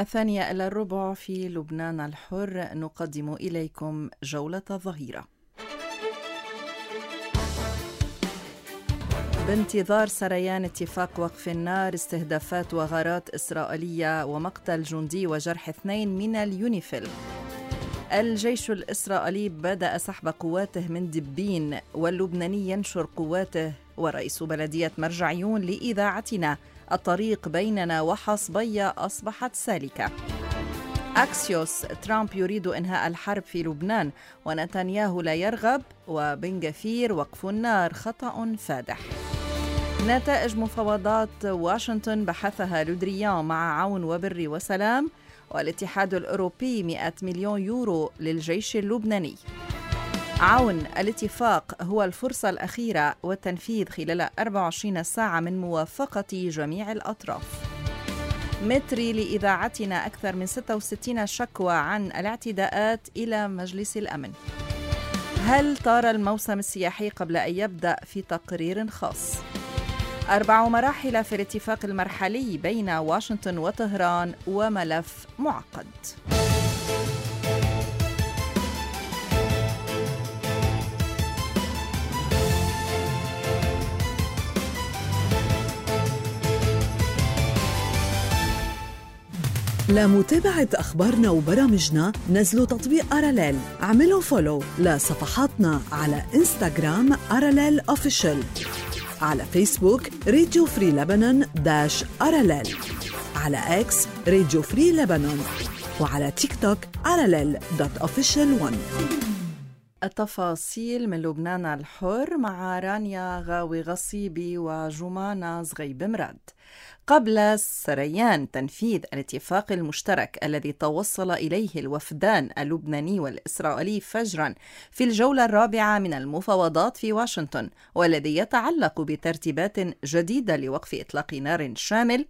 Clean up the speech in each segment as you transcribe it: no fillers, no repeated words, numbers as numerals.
1:03 في لبنان الحر نقدم إليكم جولة الظهيرة. بانتظار سريان اتفاق وقف النار، استهدافات وغارات إسرائيلية ومقتل جندي وجرح 2 من اليونيفيل. الجيش الإسرائيلي بدأ سحب قواته من دبين، واللبناني ينشر قواته. ورئيس بلدية مرجعيون لإذاعتنا: الطريق بيننا وحصبية أصبحت سالكة. أكسيوس: ترامب يريد إنهاء الحرب في لبنان ونتنياهو لا يرغب. وبن غفير: وقف النار خطأ فادح. نتائج مفاوضات واشنطن بحثها لودريان مع عون وبر وسلام. والاتحاد الأوروبي 100 مليون يورو للجيش اللبناني. عون: الاتفاق هو الفرصة الأخيرة والتنفيذ خلال 24 ساعة من موافقة جميع الأطراف. متري لإذاعتنا: أكثر من 66 شكوى عن الاعتداءات إلى مجلس الأمن. هل طار الموسم السياحي قبل أن يبدأ؟ في تقرير خاص. 4 مراحل في الاتفاق المرحلي بين واشنطن وطهران وملف معقد. لمتابعة أخبارنا وبرامجنا نزلوا تطبيق أراليل. اعملوا فولو لصفحاتنا على إنستغرام أراليل أوفيشل، على فيسبوك راديو فري لبنان -أراليل، على إكس راديو فري لبنان، وعلى تيك توك aralel.official1. التفاصيل من لبنان الحر مع رانيا غاوي غصيبي وجمانة زغيب مراد. قبل سريان تنفيذ الاتفاق المشترك الذي توصل إليه الوفدان اللبناني والإسرائيلي فجرا في الجولة الرابعة من المفاوضات في واشنطن، والذي يتعلق بترتيبات جديدة لوقف إطلاق نار شامل،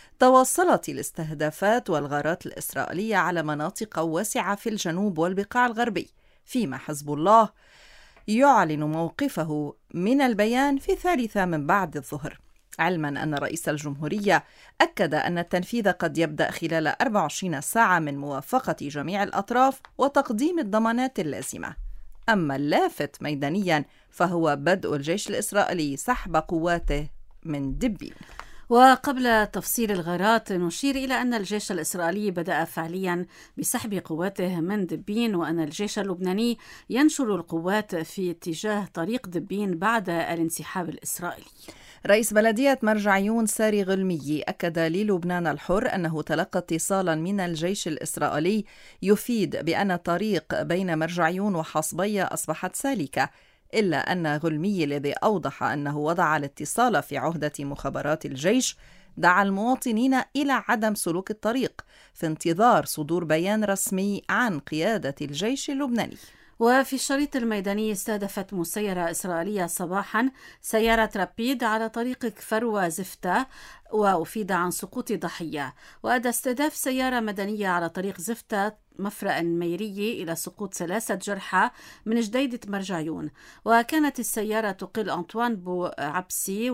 توصلت الاستهدافات والغارات الإسرائيلية على مناطق واسعة في الجنوب والبقاع الغربي، فيما حزب الله يعلن موقفه من البيان في 3 من بعد الظهر، علما أن رئيس الجمهورية أكد أن التنفيذ قد يبدأ خلال 24 ساعة من موافقة جميع الأطراف وتقديم الضمانات اللازمة. أما اللافت ميدانيا فهو بدء الجيش الإسرائيلي سحب قواته من دبين. وقبل تفصيل الغارات نشير إلى أن الجيش الإسرائيلي بدأ فعليا بسحب قواته من دبين، وأن الجيش اللبناني ينشر القوات في اتجاه طريق دبين بعد الانسحاب الإسرائيلي. رئيس بلدية مرجعيون ساري غلمي أكد للبنان الحر أنه تلقى اتصالا من الجيش الإسرائيلي يفيد بأن الطريق بين مرجعيون وحصبية أصبحت سالكة، إلا أن غلمي الذي أوضح أنه وضع الاتصال في عهدة مخابرات الجيش دعا المواطنين إلى عدم سلوك الطريق في انتظار صدور بيان رسمي عن قيادة الجيش اللبناني. وفي الشريط الميداني استهدفت مسيرة إسرائيلية صباحا سيارة رابيد على طريق كفر وزفتة، وأفيد عن سقوط ضحية. وأدى استهداف سيارة مدنية على طريق زفتة مفرق الميرية إلى سقوط 3 جرحى من جديدة مرجعيون. وكانت السيارة تقل أنطوان بو عبسي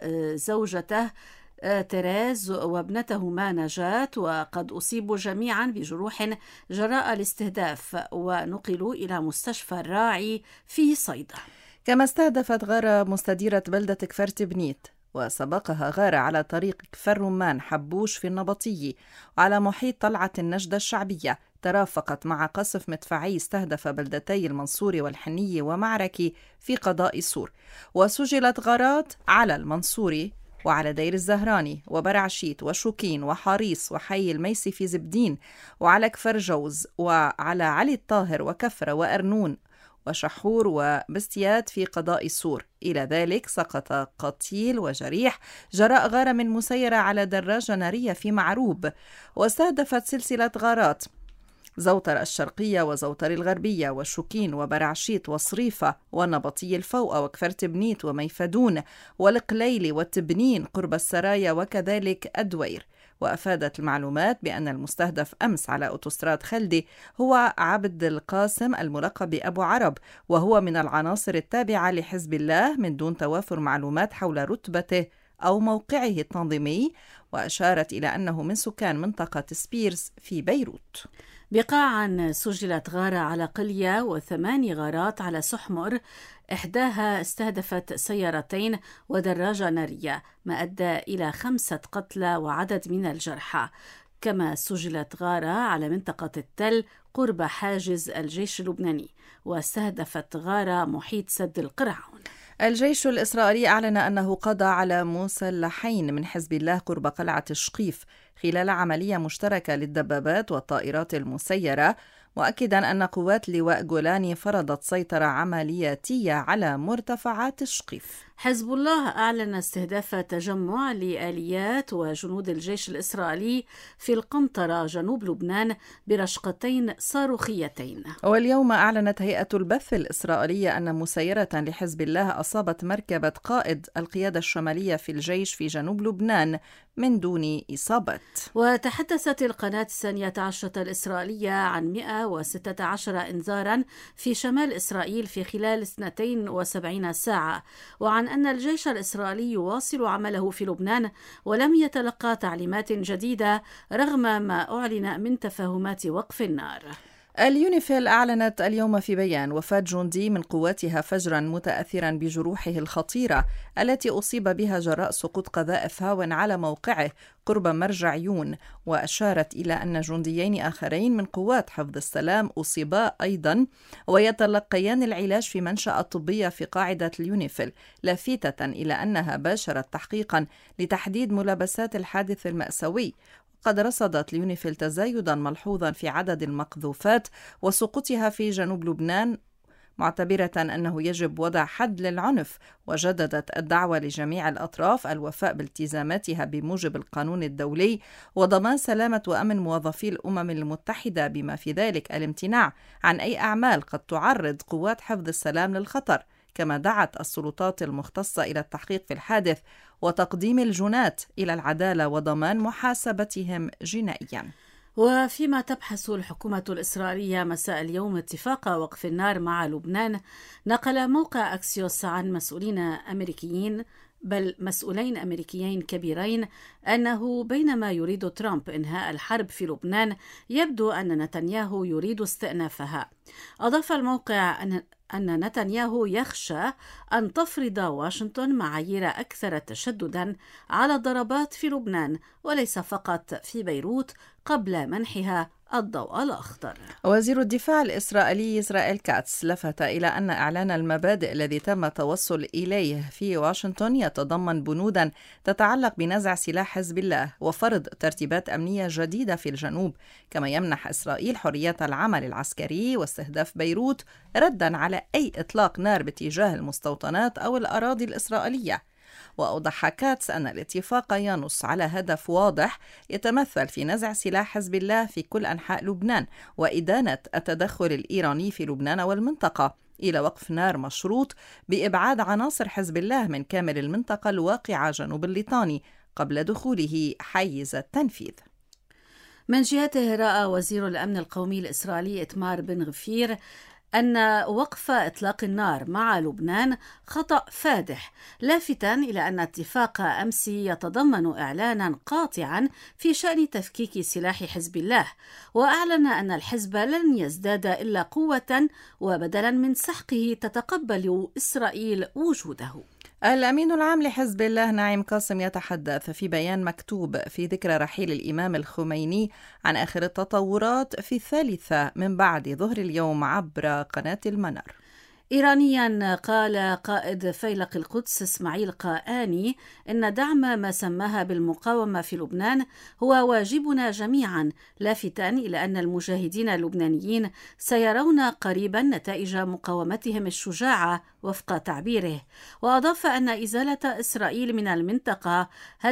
وزوجته تيريز وابنتهما نجاة، وقد أصيبوا جميعا بجروح جراء الاستهداف ونقلوا إلى مستشفى الراعي في صيدا. كما استهدفت غارة مستديرة بلدة كفر تبنيت، وسبقها غارة على طريق كفر رمان حبوش في النبطية، وعلى محيط طلعة النجدة الشعبية ترافقت مع قصف مدفعي استهدف بلدتي المنصورة والحنية ومعركة في قضاء سور. وسجلت غارات على المنصوري وعلى دير الزهراني وبرعشيت وشوكين وحاريص وحي الميسي في زبدين، وعلى كفر جوز، وعلى علي الطاهر وكفرة وأرنون وشحور وبستيات في قضاء سور. إلى ذلك سقط قتيل وجريح جراء غارة من مسيرة على دراجة نارية في معروب. واستهدفت سلسلة غارات زوتر الشرقية وزوتر الغربية وشوكين وبرعشيت وصريفة ونبطي الفوقة وكفر تبنيت وميفدون والقليلي والتبنين قرب السرايا وكذلك أدوير. وأفادت المعلومات بأن المستهدف أمس على أوتوستراد خلدي هو عبد القاسم الملقب بأبو عرب، وهو من العناصر التابعة لحزب الله من دون توافر معلومات حول رتبته أو موقعه التنظيمي، وأشارت إلى أنه من سكان منطقة سبيرز في بيروت. بقاعا سجلت غارة على قلية و8 غارات على سحمر، إحداها استهدفت سيارتين ودراجة نارية، ما أدى إلى 5 قتلى وعدد من الجرحى. كما سجلت غارة على منطقة التل قرب حاجز الجيش اللبناني، واستهدفت غارة محيط سد القرعون. الجيش الإسرائيلي أعلن أنه قضى على مسلحين من حزب الله قرب قلعة الشقيف خلال عملية مشتركة للدبابات والطائرات المسيرة، مؤكدا أن قوات لواء جولاني فرضت سيطرة عملياتية على مرتفعات الشقيف. حزب الله أعلن استهداف تجمع لآليات وجنود الجيش الإسرائيلي في القنطرة جنوب لبنان برشقتين صاروخيتين. واليوم أعلنت هيئة البث الإسرائيلية أن مسيرة لحزب الله أصابت مركبة قائد القيادة الشمالية في الجيش في جنوب لبنان من دون إصابة. وتحدثت القناة 12 الإسرائيلية عن 116 إنذارا في شمال إسرائيل في خلال 72 ساعة، وعن أن الجيش الإسرائيلي يواصل عمله في لبنان ولم يتلقى تعليمات جديدة رغم ما أعلن من تفاهمات وقف النار. اليونيفيل أعلنت اليوم في بيان وفاة جندي من قواتها فجرا متأثرا بجروحه الخطيرة التي أصيب بها جراء سقوط قذائف هاو على موقعه قرب مرجع يون، وأشارت إلى أن جنديين آخرين من قوات حفظ السلام أصيبا أيضا ويتلقيان العلاج في منشأة طبية في قاعدة اليونيفيل، لافتة إلى أنها باشرت تحقيقا لتحديد ملابسات الحادث المأساوي. قد رصدت اليونيفيل تزايدا ملحوظا في عدد المقذوفات وسقوطها في جنوب لبنان، معتبرة أنه يجب وضع حد للعنف، وجددت الدعوة لجميع الأطراف الوفاء بالتزاماتها بموجب القانون الدولي وضمان سلامة وأمن موظفي الأمم المتحدة، بما في ذلك الامتناع عن أي أعمال قد تعرض قوات حفظ السلام للخطر. كما دعت السلطات المختصة إلى التحقيق في الحادث وتقديم الجنات إلى العدالة وضمان محاسبتهم جنائيا. وفيما تبحث الحكومة الإسرائيلية مساء اليوم اتفاق وقف النار مع لبنان، نقل موقع أكسيوس عن مسؤولين أمريكيين كبيرين أنه بينما يريد ترامب إنهاء الحرب في لبنان، يبدو أن نتنياهو يريد استئنافها. أضاف الموقع أن نتنياهو يخشى أن تفرض واشنطن معايير أكثر تشددا على الضربات في لبنان وليس فقط في بيروت قبل منحها الضوء الأخضر. وزير الدفاع الإسرائيلي إسرائيل كاتس لفت إلى أن إعلان المبادئ الذي تم التوصل إليه في واشنطن يتضمن بنودا تتعلق بنزع سلاح حزب الله وفرض ترتيبات أمنية جديدة في الجنوب، كما يمنح إسرائيل حرية العمل العسكري واستهداف بيروت ردا على أي إطلاق نار باتجاه المستوطنات أو الأراضي الإسرائيلية. وأوضح كاتس أن الاتفاق ينص على هدف واضح يتمثل في نزع سلاح حزب الله في كل أنحاء لبنان وإدانة التدخل الإيراني في لبنان والمنطقة، إلى وقف نار مشروط بإبعاد عناصر حزب الله من كامل المنطقة الواقعة جنوب الليطاني قبل دخوله حيز التنفيذ. من جهته رأى وزير الأمن القومي الإسرائيلي إتمار بن غفير أن وقف إطلاق النار مع لبنان خطأ فادح، لافتا إلى أن اتفاق أمس يتضمن إعلانا قاطعا في شأن تفكيك سلاح حزب الله، وأعلن أن الحزب لن يزداد إلا قوة وبدلا من سحقه تتقبل إسرائيل وجوده. الأمين العام لحزب الله نعيم قاسم يتحدث في بيان مكتوب في ذكرى رحيل الإمام الخميني عن آخر التطورات في 3 من بعد ظهر اليوم عبر قناة المنار. إيرانيا قال قائد فيلق القدس إسماعيل قائاني إن دعم ما سماها بالمقاومة في لبنان هو واجبنا جميعا، لافتاً إلى أن المجاهدين اللبنانيين سيرون قريبا نتائج مقاومتهم الشجاعة وفق تعبيره. وأضاف أن إزالة إسرائيل من المنطقة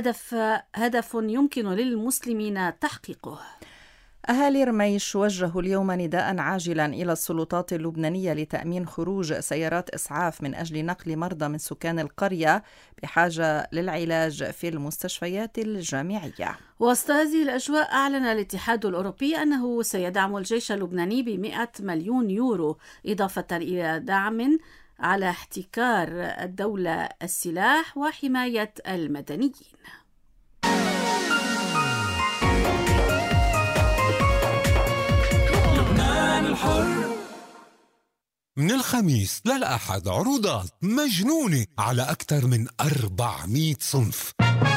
هدف يمكن للمسلمين تحقيقه. أهالي رميش وجهوا اليوم نداء عاجلا إلى السلطات اللبنانية لتأمين خروج سيارات إسعاف من أجل نقل مرضى من سكان القرية بحاجة للعلاج في المستشفيات الجامعية. وسط هذه الأجواء أعلن الاتحاد الأوروبي أنه سيدعم الجيش اللبناني ب100 مليون يورو إضافة إلى دعم على احتكار الدولة السلاح وحماية المدنيين. لبنان الحر. من الخميس للأحد عروضات مجنونة على أكثر من 400 صنف.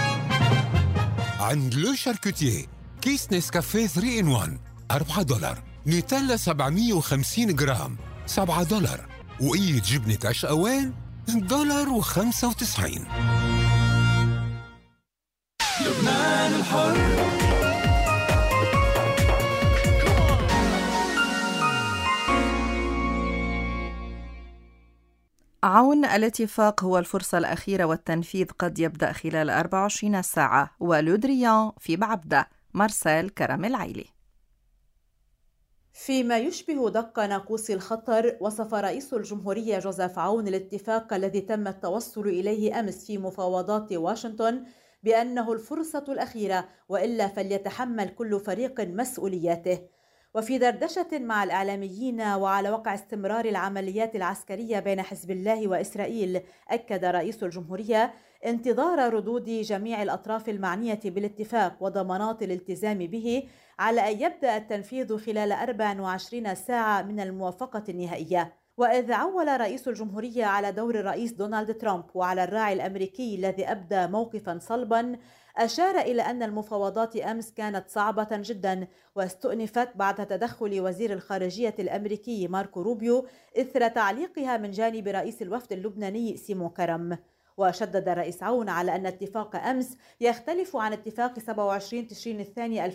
عند لو شاركوتيه كيس نسكافيه 3-in-1 $4، نوتيلا 750 جرام $7، وقية جبنة عشقوان $1.95. لبنان الحر. عون الاتفاق هو الفرصة الأخيرة والتنفيذ قد يبدأ خلال 24 ساعة، ولودريان في بعبدة. مارسيل كرم العيلي. فيما يشبه دق ناقوس الخطر، وصف رئيس الجمهورية جوزيف عون الاتفاق الذي تم التوصل إليه أمس في مفاوضات واشنطن بأنه الفرصة الأخيرة، وإلا فليتحمل كل فريق مسؤولياته. وفي دردشة مع الإعلاميين وعلى وقع استمرار العمليات العسكرية بين حزب الله وإسرائيل، أكد رئيس الجمهورية انتظار ردود جميع الأطراف المعنية بالاتفاق وضمانات الالتزام به على أن يبدأ التنفيذ خلال 24 ساعة من الموافقة النهائية. وإذ عول رئيس الجمهورية على دور الرئيس دونالد ترامب وعلى الراعي الأمريكي الذي أبدى موقفا صلبا، أشار إلى أن المفاوضات أمس كانت صعبة جدا، واستؤنفت بعد تدخل وزير الخارجية الأمريكي ماركو روبيو إثر تعليقها من جانب رئيس الوفد اللبناني سيمون كرم. وشدد الرئيس عون على أن اتفاق أمس يختلف عن اتفاق 27 تشرين الثاني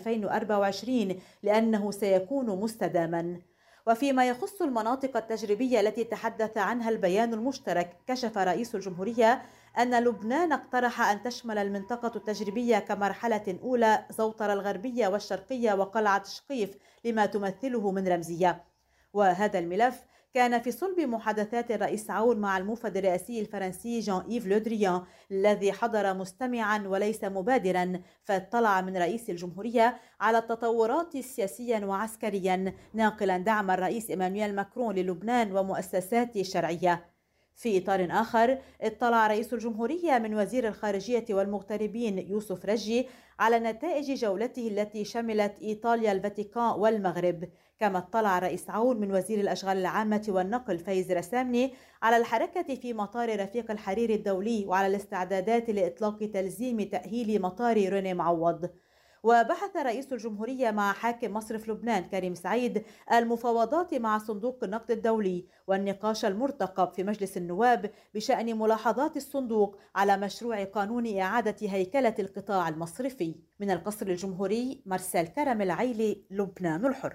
2024 لأنه سيكون مستداما. وفيما يخص المناطق التجريبية التي تحدث عنها البيان المشترك، كشف رئيس الجمهورية أن لبنان اقترح أن تشمل المنطقة التجريبية كمرحلة أولى زوطرة الغربية والشرقية وقلعة شقيف لما تمثله من رمزية. وهذا الملف كان في صلب محادثات الرئيس عون مع الموفد الرئاسي الفرنسي جان إيف لودريان الذي حضر مستمعا وليس مبادرا، فاطلع من رئيس الجمهورية على التطورات سياسيا وعسكريا، ناقلا دعم الرئيس إيمانويل ماكرون للبنان ومؤسساته الشرعية. في إطار آخر، اطلع رئيس الجمهورية من وزير الخارجية والمغتربين يوسف رجي على نتائج جولته التي شملت إيطاليا، الفاتيكان والمغرب. كما اطلع رئيس عون من وزير الأشغال العامة والنقل فايز رسامني على الحركة في مطار رفيق الحريري الدولي وعلى الاستعدادات لإطلاق تلزيم تأهيل مطار روني معوض. وبحث رئيس الجمهورية مع حاكم مصرف لبنان كريم سعيد المفاوضات مع صندوق النقد الدولي والنقاش المرتقب في مجلس النواب بشأن ملاحظات الصندوق على مشروع قانون إعادة هيكلة القطاع المصرفي. من القصر الجمهوري، مارسيل كرم العيلي، لبنان الحر.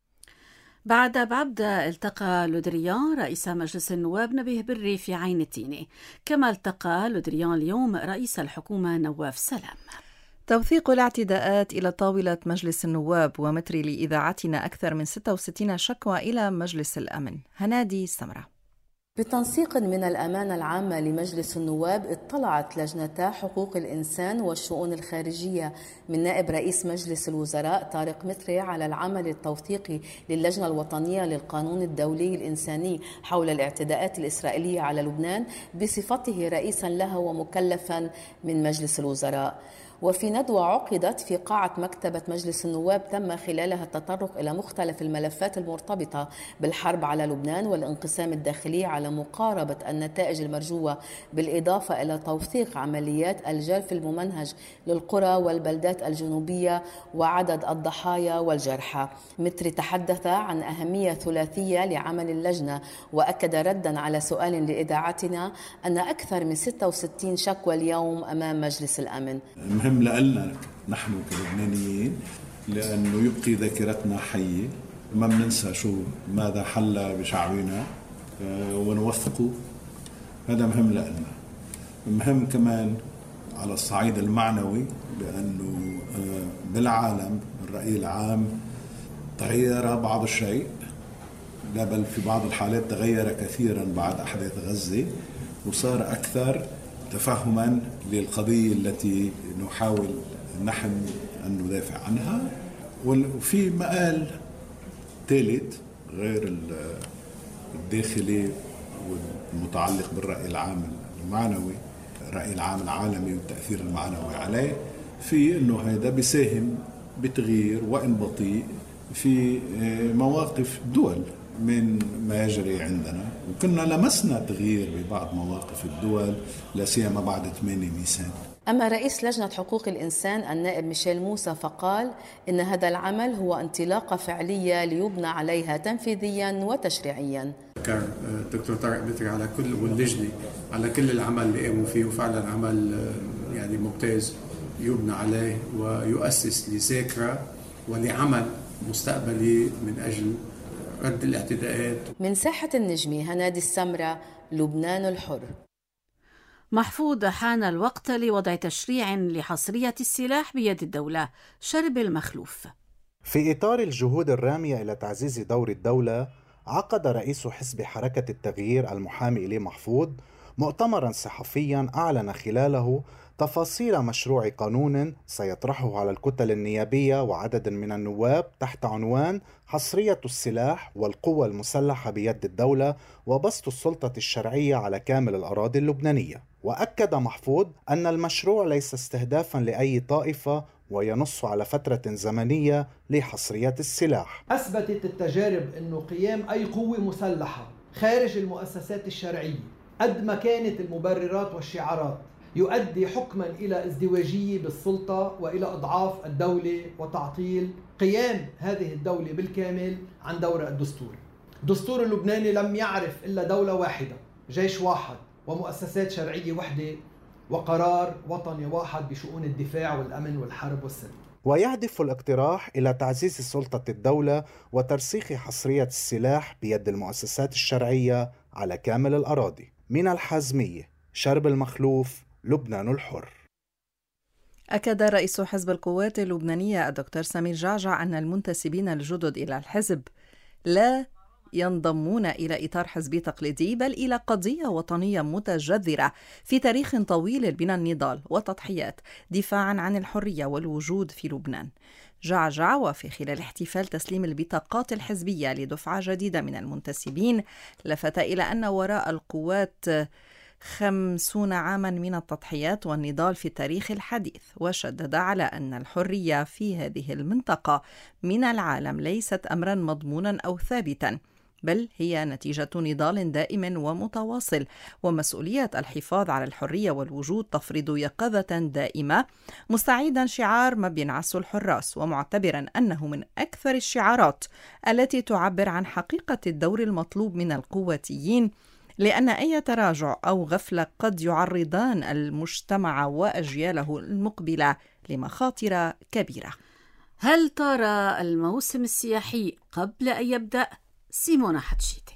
بعد بعبدة التقى لودريان رئيس مجلس النواب نبيه بري في عين التينة، كما التقى لودريان اليوم رئيس الحكومة نواف سلام. توثيق الاعتداءات إلى طاولة مجلس النواب، ومتري لإذاعتنا أكثر من 66 شكوى إلى مجلس الأمن. هنادي سمرة. بتنسيق من الأمانة العامة لمجلس النواب، اطلعت لجنتا حقوق الإنسان والشؤون الخارجية من نائب رئيس مجلس الوزراء طارق متري على العمل التوثيقي للجنة الوطنية للقانون الدولي الإنساني حول الاعتداءات الإسرائيلية على لبنان بصفته رئيسا لها ومكلفا من مجلس الوزراء. وفي ندوة عقدت في قاعة مكتبة مجلس النواب تم خلالها التطرق إلى مختلف الملفات المرتبطة بالحرب على لبنان والانقسام الداخلي على مقاربة النتائج المرجوة، بالإضافة إلى توثيق عمليات الجرف الممنهج للقرى والبلدات الجنوبية وعدد الضحايا والجرحى. متري تحدث عن أهمية ثلاثية لعمل اللجنة، وأكد ردا على سؤال لإذاعتنا أن أكثر من 66 شكوى اليوم أمام مجلس الأمن. مهم لنا نحن كلبنانيين لأنه يبقي ذاكرتنا حية، ما بننسى ماذا حل بشعبنا ونوثقه. هذا مهم لنا. مهم كمان على الصعيد المعنوي، لأنه بالعالم الرأي العام تغير بعض الشيء، لا بل في بعض الحالات تغير كثيرا بعد أحداث غزة، وصار أكثر تفهما للقضية التي نحاول نحن أن ندافع عنها. وفي مآل ثالث غير الداخلي والمتعلق بالرأي العام المعنوي، الرأي العام العالمي والتأثير المعنوي عليه، في أنه هذا بيساهم بتغيير وإن بطيء في مواقف دول من ما يجري عندنا. وكنا لمسنا تغيير ببعض مواقف الدول لا سيما بعد 8 نيسان. أما رئيس لجنة حقوق الإنسان النائب ميشيل موسى فقال إن هذا العمل هو انطلاقة فعلية ليبنى عليها تنفيذيا وتشريعيا. شكر الدكتور طارق متري على كل واللجنة على كل العمل اللي قاموا فيه، وفعلا عمل يعني ممتاز يبنى عليه ويؤسس لذاكرة ولعمل مستقبلي من أجل رد الاعتداءات. من ساحة النجمة هنادي السمرة، لبنان الحر. محفوظ، حان الوقت لوضع تشريع لحصرية السلاح بيد الدولة. شرب المخلوف. في إطار الجهود الرامية إلى تعزيز دور الدولة، عقد رئيس حزب حركة التغيير المحامي إليه محفوظ مؤتمرا صحفيا أعلن خلاله تفاصيل مشروع قانون سيطرحه على الكتل النيابية وعدد من النواب تحت عنوان حصرية السلاح والقوة المسلحة بيد الدولة وبسط السلطة الشرعية على كامل الأراضي اللبنانية. وأكد محفوظ أن المشروع ليس استهدافا لأي طائفة وينص على فترة زمنية لحصرية السلاح. أثبتت التجارب أنه قيام أي قوة مسلحة خارج المؤسسات الشرعية قد ما كانت المبررات والشعارات يؤدي حكما إلى ازدواجية بالسلطة وإلى إضعاف الدولة وتعطيل قيام هذه الدولة بالكامل عن دورها الدستوري. الدستور اللبناني لم يعرف إلا دولة واحدة، جيش واحد، ومؤسسات شرعية وحدة، وقرار وطني واحد بشؤون الدفاع والأمن والحرب والسلم. ويهدف الاقتراح إلى تعزيز سلطة الدولة وترسيخ حصرية السلاح بيد المؤسسات الشرعية على كامل الأراضي. من الحازمية، شرب المخلوف، لبنان الحر. أكد رئيس حزب القوات اللبنانية الدكتور سمير جعجع أن المنتسبين الجدد إلى الحزب لا ينضمون إلى إطار حزبي تقليدي، بل إلى قضية وطنية متجذرة في تاريخ طويل من النضال والتضحيات دفاعا عن الحرية والوجود في لبنان. جعجع وفي خلال احتفال تسليم البطاقات الحزبية لدفعة جديدة من المنتسبين لفت إلى أن وراء القوات 50 عاما من التضحيات والنضال في التاريخ الحديث، وشدد على أن الحرية في هذه المنطقة من العالم ليست أمرا مضمونا أو ثابتا، بل هي نتيجة نضال دائم ومتواصل، ومسؤولية الحفاظ على الحرية والوجود تفرض يقظة دائمة، مستعيدا شعار ما بينعسه الحراس، ومعتبرا أنه من أكثر الشعارات التي تعبر عن حقيقة الدور المطلوب من القواتيين، لأن أي تراجع أو غفلة قد يعرضان المجتمع وأجياله المقبلة لمخاطر كبيرة. هل طار الموسم السياحي قبل أن يبدأ؟ سيمونا حتشيتي.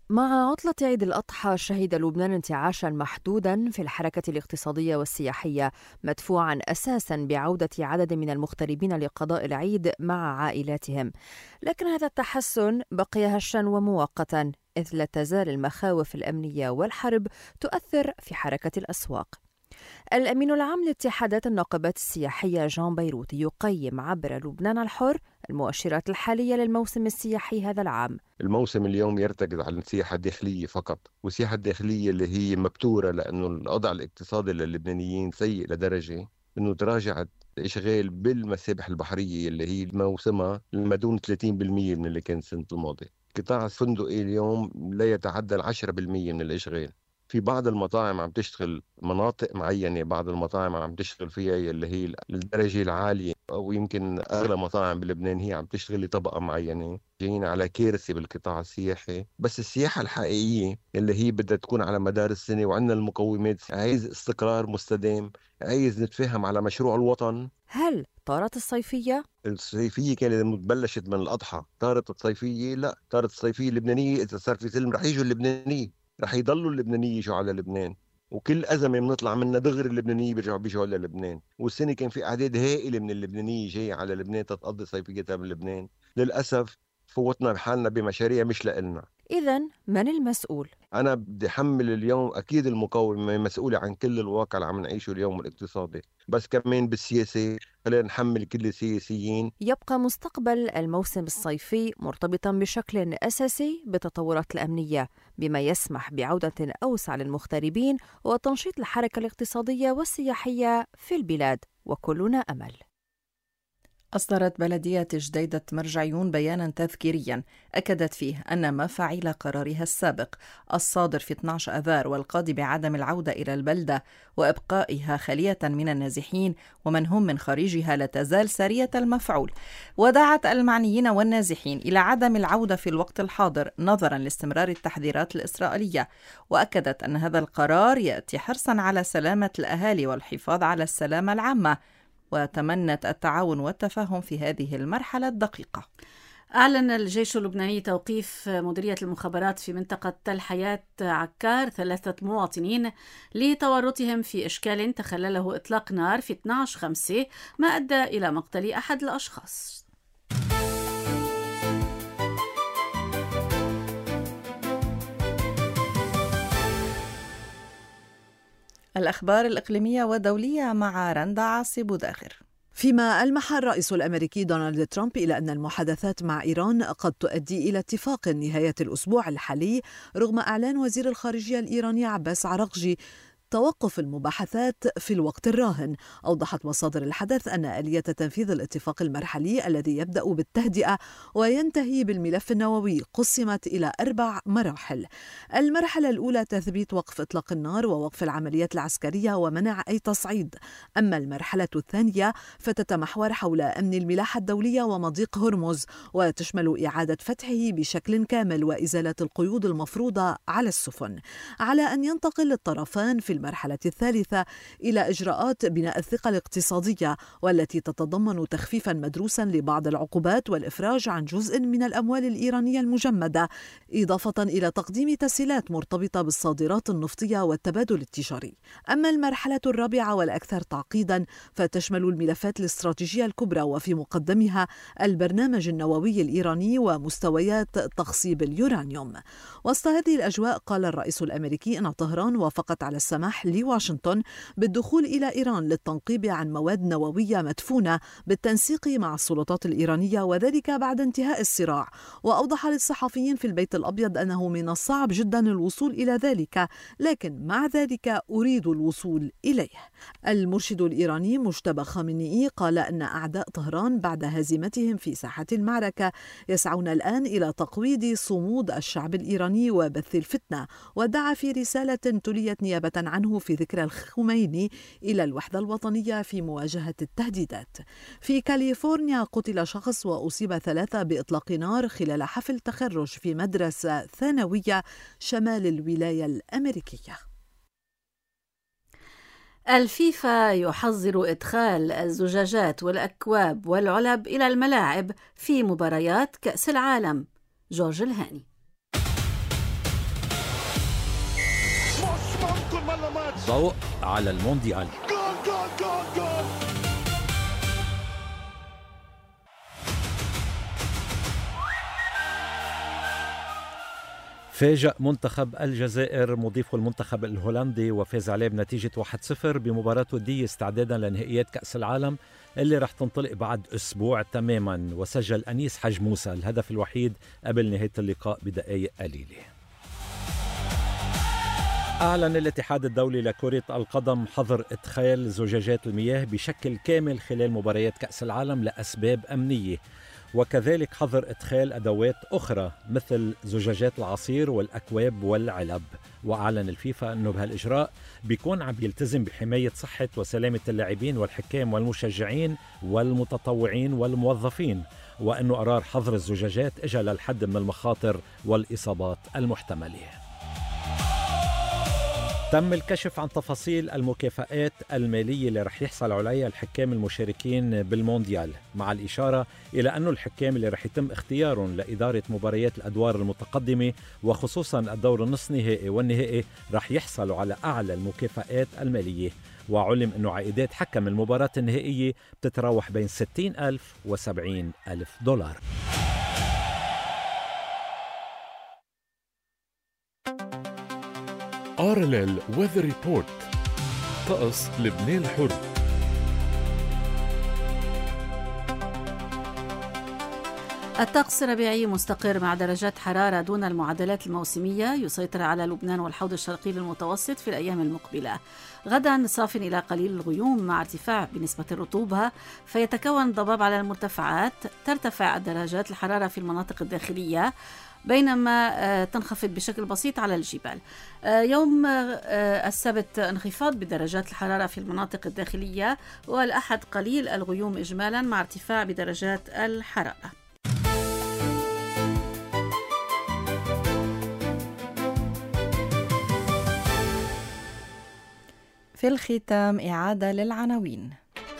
مع عطلة عيد الأضحى شهد لبنان انتعاشا محدودا في الحركة الاقتصادية والسياحية، مدفوعا أساسا بعودة عدد من المغتربين لقضاء العيد مع عائلاتهم، لكن هذا التحسن بقي هشا ومؤقتا، إذ لا تزال المخاوف الأمنية والحرب تؤثر في حركة الأسواق. الأمين العام لاتحادات الناقبات السياحية جان بيروت يقيم عبر لبنان الحر المؤشرات الحالية للموسم السياحي هذا العام. الموسم اليوم يرتكز على السياحة الداخلية فقط، والسياحة الداخلية اللي هي مبتورة لأنه الوضع الاقتصادي للبنانيين سيء لدرجة أنه تراجعت إشغال بالمسابح البحرية اللي هي موسمها لمدون 30% من اللي كان السنة الماضية. القطاع الفندقي اليوم لا يتعدى 10% من الإشغال. في بعض المطاعم عم تشتغل مناطق معينة، بعض المطاعم عم تشتغل فيها اللي هي الدرجة العالية، أو يمكن أغلى مطاعم بلبنان هي عم تشتغل لطبقة معينة. جايين على كارثة بالقطاع السياحي. بس السياحة الحقيقية اللي هي بدها تكون على مدار السنة وعندنا المقومات، عايز استقرار مستدام، عايز نتفاهم على مشروع الوطن. هل طارت الصيفية؟ الصيفية كانت بلشت من الأضحى. طارت الصيفية؟ لا، طارت الصيفية اللبنانية. إذا صار في سلم رح يجوا اللبنانية، رح يضلوا اللبنانية يجوا على لبنان، وكل أزمة بنطلع منها دغري اللبنانية بيجوا على لبنان. والسنة كان في أعداد هائلة من اللبنانية جاي على لبنان تتقضي صيفيتها بلبنان. للأسف فوتنا بحالنا بمشاريع مش لإلنا. إذن من المسؤول؟ أنا بدي أحمل اليوم أكيد المقاومة مسؤولة عن كل الواقع اللي عم نعيشه اليوم الاقتصادي، بس كمان بالسياسة خلينا نحمل كل السياسيين. يبقى مستقبل الموسم الصيفي مرتبطا بشكل أساسي بالتطورات الأمنية، بما يسمح بعودة أوسع للمغتربين وتنشيط الحركة الاقتصادية والسياحية في البلاد، وكلنا أمل. أصدرت بلدية جديدة مرجعيون بيانا تذكيريا أكدت فيه أن مفاعيل قرارها السابق الصادر في 12 أذار والقاضي بعدم العودة إلى البلدة وإبقائها خالية من النازحين ومن هم من خارجها لا تزال سارية المفعول، ودعت المعنيين والنازحين إلى عدم العودة في الوقت الحاضر نظرا لاستمرار التحذيرات الإسرائيلية، وأكدت أن هذا القرار يأتي حرصا على سلامة الأهالي والحفاظ على السلامة العامة، وتمنت التعاون والتفاهم في هذه المرحلة الدقيقة. أعلن الجيش اللبناني توقيف مديرية المخابرات في منطقة تل حياة عكار 3 مواطنين لتورطهم في إشكال تخلله إطلاق نار في 12/5 ما أدى إلى مقتل أحد الأشخاص. الأخبار الإقليمية والدولية مع رندا عاصي بوداخر. فيما ألمح الرئيس الأمريكي دونالد ترامب إلى أن المحادثات مع إيران قد تؤدي إلى اتفاق نهاية الأسبوع الحالي، رغم إعلان وزير الخارجية الإيراني عباس عراقجي توقف المباحثات في الوقت الراهن. أوضحت مصادر الحدث أن آلية تنفيذ الاتفاق المرحلي الذي يبدأ بالتهدئة وينتهي بالملف النووي قسمت إلى 4 مراحل. المرحلة الأولى تثبيت وقف إطلاق النار ووقف العمليات العسكرية ومنع أي تصعيد. أما المرحلة الثانية فتتمحور حول أمن الملاحة الدولية ومضيق هرمز، وتشمل إعادة فتحه بشكل كامل وإزالة القيود المفروضة على السفن، على أن ينتقل الطرفان في المرحلة الثالثة إلى إجراءات بناء الثقة الاقتصادية، والتي تتضمن تخفيفا مدروسا لبعض العقوبات والإفراج عن جزء من الأموال الإيرانية المجمدة، إضافة إلى تقديم تسهيلات مرتبطة بالصادرات النفطية والتبادل التجاري. أما المرحلة الرابعة والأكثر تعقيدا فتشمل الملفات الاستراتيجية الكبرى، وفي مقدمها البرنامج النووي الإيراني ومستويات تخصيب اليورانيوم. وسط هذه الأجواء قال الرئيس الأمريكي أن طهران وافقت على السماح لواشنطن بالدخول إلى إيران للتنقيب عن مواد نووية مدفونة بالتنسيق مع السلطات الإيرانية، وذلك بعد انتهاء الصراع. وأوضح للصحفيين في البيت الأبيض أنه من الصعب جدا الوصول إلى ذلك، لكن مع ذلك أريد الوصول إليه. المرشد الإيراني مجتبى خامنئي قال أن أعداء طهران بعد هزيمتهم في ساحة المعركة يسعون الآن إلى تقويض صمود الشعب الإيراني وبث الفتنة، ودعا في رسالة تليت نيابة عنه في ذكرى الخميني إلى الوحدة الوطنية في مواجهة التهديدات. في كاليفورنيا قتل شخص وأصيب 3 بإطلاق نار خلال حفل تخرج في مدرسة ثانوية شمال الولاية الأمريكية. الفيفا يحظر إدخال الزجاجات والأكواب والعلب إلى الملاعب في مباريات كأس العالم. جورج الهاني. ضوء على المونديال. فاجأ منتخب الجزائر مضيفه المنتخب الهولندي وفاز عليه بنتيجة 1-0 بمباراة ودية استعدادا لنهائيات كأس العالم اللي رح تنطلق بعد أسبوع تماما. وسجل أنيس حج موسى الهدف الوحيد قبل نهاية اللقاء بدقائق قليلة. أعلن الاتحاد الدولي لكرة القدم حظر إدخال زجاجات المياه بشكل كامل خلال مباريات كأس العالم لأسباب أمنية، وكذلك حظر إدخال أدوات أخرى مثل زجاجات العصير والأكواب والعلب. وأعلن الفيفا أنه بهالإجراء بيكون عم يلتزم بحماية صحة وسلامة اللاعبين والحكام والمشجعين والمتطوعين والموظفين، وأنه قرار حظر الزجاجات إجا للحد من المخاطر والإصابات المحتملة. تم الكشف عن تفاصيل المكافآت المالية اللي رح يحصل عليها الحكام المشاركين بالمونديال، مع الإشارة إلى أن الحكام اللي رح يتم اختيارهم لإدارة مباريات الأدوار المتقدمة وخصوصا الدور النصف نهائي والنهائي رح يحصلوا على أعلى المكافآت المالية. وعلم أنه عائدات حكم المباراة النهائية بتتراوح بين 60,000 و70,000 دولار. RLL Weather Report. طقس لبنان الحر. الطقس ربيعي مستقر مع درجات حرارة دون المعدلات الموسمية يسيطر على لبنان والحوض الشرقي للمتوسط في الأيام المقبلة. غدا صاف إلى قليل الغيوم مع ارتفاع بنسبة الرطوبة، فيتكون ضباب على المرتفعات. ترتفع درجات الحرارة في المناطق الداخلية بينما تنخفض بشكل بسيط على الجبال. يوم السبت انخفاض بدرجات الحرارة في المناطق الداخلية، والأحد قليل الغيوم إجمالا مع ارتفاع بدرجات الحرارة. في الختام إعادة للعناوين.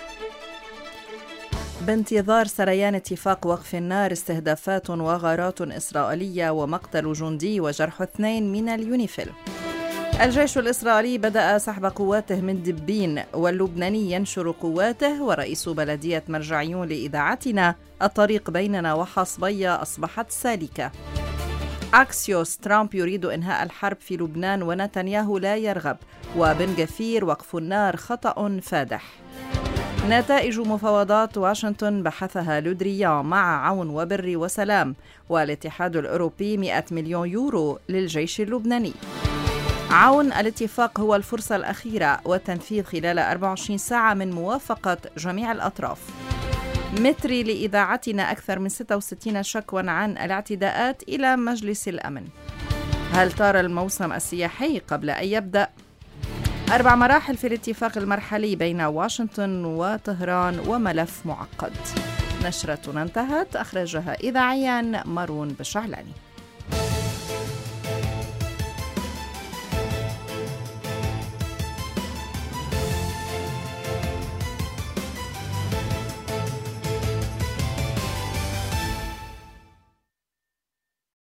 بانتظار سريان اتفاق وقف النار، استهدافات وغارات إسرائيلية ومقتل جندي وجرح 2 من اليونيفيل. الجيش الإسرائيلي بدأ سحب قواته من دبين، واللبناني ينشر قواته. ورئيس بلدية مرجعيون لإذاعتنا: الطريق بيننا وحصبية أصبحت سالكة. أكسيوس: ترامب يريد إنهاء الحرب في لبنان ونتنياهو لا يرغب. وبن غفير: وقف النار خطأ فادح. نتائج مفاوضات واشنطن بحثها لودريان مع عون وبر وسلام. والاتحاد الأوروبي 100 مليون يورو للجيش اللبناني. عون: الاتفاق هو الفرصة الأخيرة والتنفيذ خلال 24 ساعة من موافقة جميع الأطراف. متري لإذاعتنا: أكثر من 66 شكوى عن الاعتداءات إلى مجلس الأمن. هل ترى الموسم السياحي قبل أن يبدأ؟ 4 مراحل في الاتفاق المرحلي بين واشنطن وطهران وملف معقد. نشرتنا انتهت، أخرجها إذاعيا مارون بشعلاني.